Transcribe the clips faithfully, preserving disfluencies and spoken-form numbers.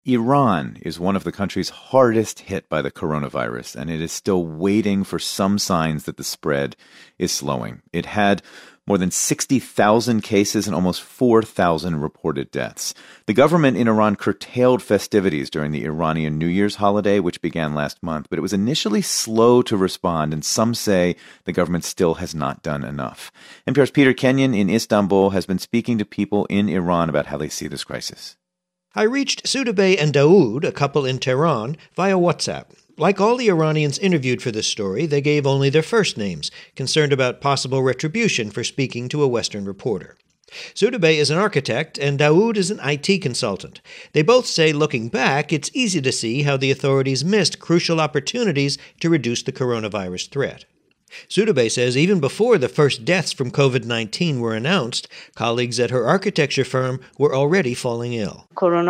Iran is one of the countries hardest hit by the coronavirus, and it is still waiting for some signs that the spread is slowing. It had more than sixty thousand cases and almost four thousand reported deaths. The government in Iran curtailed festivities during the Iranian New Year's holiday, which began last month, but it was initially slow to respond, and some say the government still has not done enough. N P R's Peter Kenyon in Istanbul has been speaking to people in Iran about how they see this crisis. I reached Soudabeh and Daoud, a couple in Tehran, via WhatsApp. Like all the Iranians interviewed for this story, they gave only their first names, concerned about possible retribution for speaking to a Western reporter. Soudabeh is an architect, and Daoud is an I T consultant. They both say, looking back, it's easy to see how the authorities missed crucial opportunities to reduce the coronavirus threat. Soudabeh says even before the first deaths from covid nineteen were announced, colleagues at her architecture firm were already falling ill.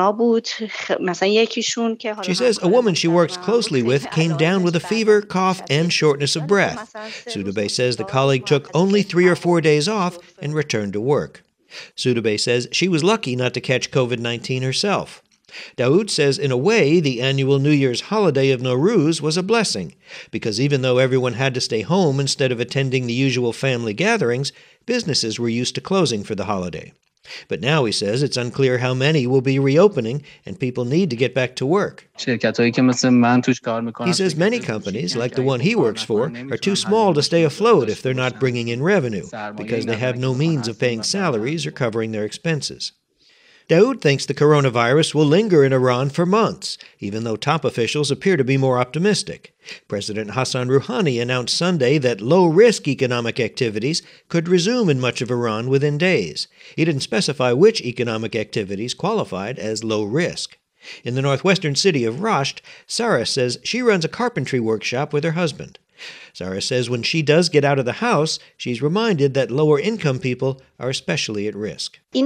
She says a woman she works closely with came down with a fever, cough, and shortness of breath. Soudabeh says the colleague took only three or four days off and returned to work. Soudabeh says she was lucky not to catch covid nineteen herself. Daoud says, in a way, the annual New Year's holiday of Nowruz was a blessing, because even though everyone had to stay home instead of attending the usual family gatherings, businesses were used to closing for the holiday. But now, he says, it's unclear how many will be reopening, and people need to get back to work. He says many companies, like the one he works for, are too small to stay afloat if they're not bringing in revenue, because they have no means of paying salaries or covering their expenses. Daoud thinks the coronavirus will linger in Iran for months, even though top officials appear to be more optimistic. President Hassan Rouhani announced Sunday that low-risk economic activities could resume in much of Iran within days. He didn't specify which economic activities qualified as low-risk. In the northwestern city of Rasht, Sarah says she runs a carpentry workshop with her husband. Sarah says when she does get out of the house, she's reminded that lower-income people are especially at risk. When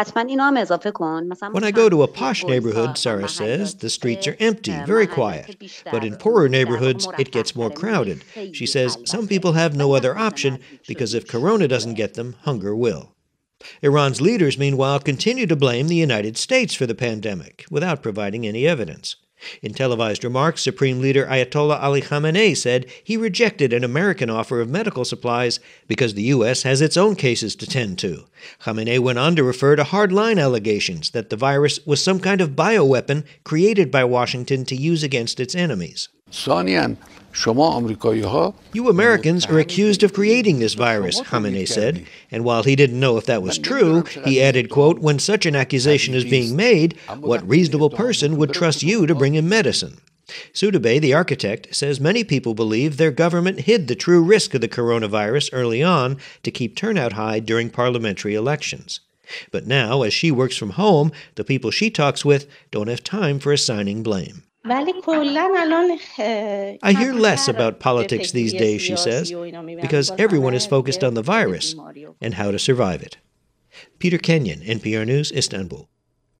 I go to a posh neighborhood, Sarah says, the streets are empty, very quiet. But in poorer neighborhoods, it gets more crowded. She says some people have no other option because if corona doesn't get them, hunger will. Iran's leaders, meanwhile, continue to blame the United States for the pandemic, without providing any evidence. In televised remarks, Supreme Leader Ayatollah Ali Khamenei said he rejected an American offer of medical supplies because the U S has its own cases to tend to. Khamenei went on to refer to hardline allegations that the virus was some kind of bioweapon created by Washington to use against its enemies. You Americans are accused of creating this virus, Khamenei said, and while he didn't know if that was true, he added, quote, when such an accusation is being made, what reasonable person would trust you to bring him medicine? Soudabeh, the architect, says many people believe their government hid the true risk of the coronavirus early on to keep turnout high during parliamentary elections. But now, as she works from home, the people she talks with don't have time for assigning blame. I hear less about politics these days, she says, because everyone is focused on the virus and how to survive it. Peter Kenyon, N P R News, Istanbul.